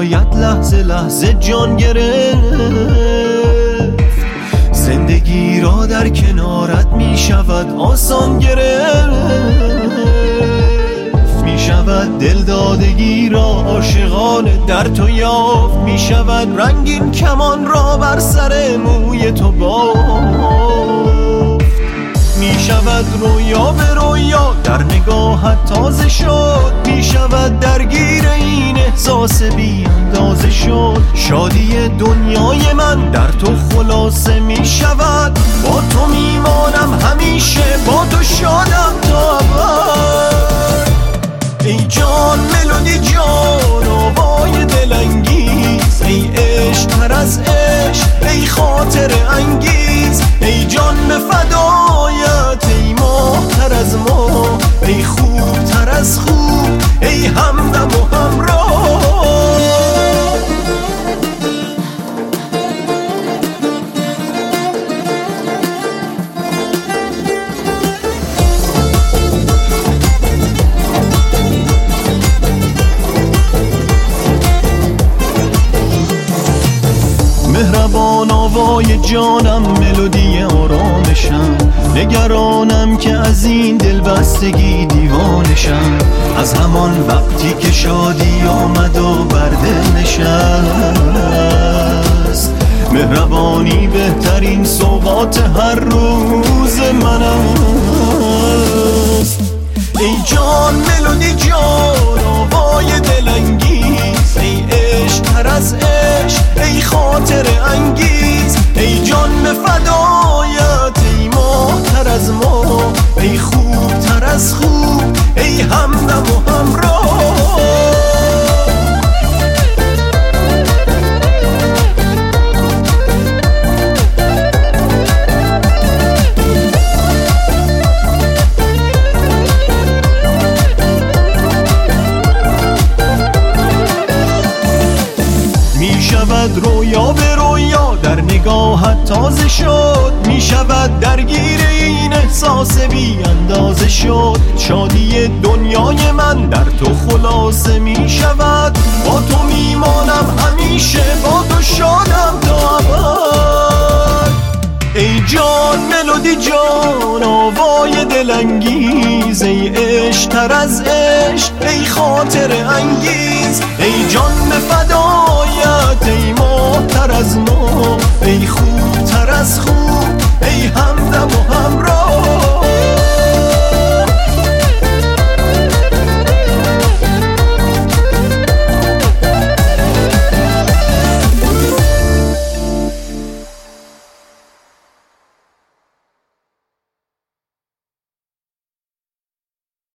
فدایت لحظه لحظه جان گرفت. زندگی را در کنارت می شود آسان گرفت، می شود دلدادگی را عاشقانه در تو یافت، می شود رنگین کمان را بر سر موی تو بافت، می شود رویا به رویا در نگاهت تازه شد، می شود درگیر این احساس بی اندازه شد. شادی دنیای من در تو خلاصه می شود، با تو میمانم همیشه، با تو شادم تا ابد. ای جان ملودی جان آوای دلانگیز، ای عشق تر از عشق، ای خاطر انگیز، ای جان به فدایت، ای ماه تر از ماه، ای خوب تر از خوب، ای همدم و همراه. مهربان آوای جانم ملودی آرامشم، نگرانم که از این دلبستگی دیوانشم. از همان وقتی که شادی آمد و بر دل نشست، مهربانی بهترین سوغات هر روز من است. ای جان ملودی جان آوای دلانگیز، ای عشق تر از عشق، ای خاطر انگیز، ای جان به فدایت، ای ماه تر از ماه، ای خوب تر از خوب، ای همدم و همراه. می شود رویا به رویا در نگاهت تازه شد، می شود درگیر این احساس بی اندازه شد. شادی دنیای من در تو خلاصه می شود، با تو میمانم همیشه، با تو شادم تا ابد. ای جان ملودی جان آوای دلانگیز، ای عشق تر از عشق، ای خاطر انگیز، ای جان به فدایت، ای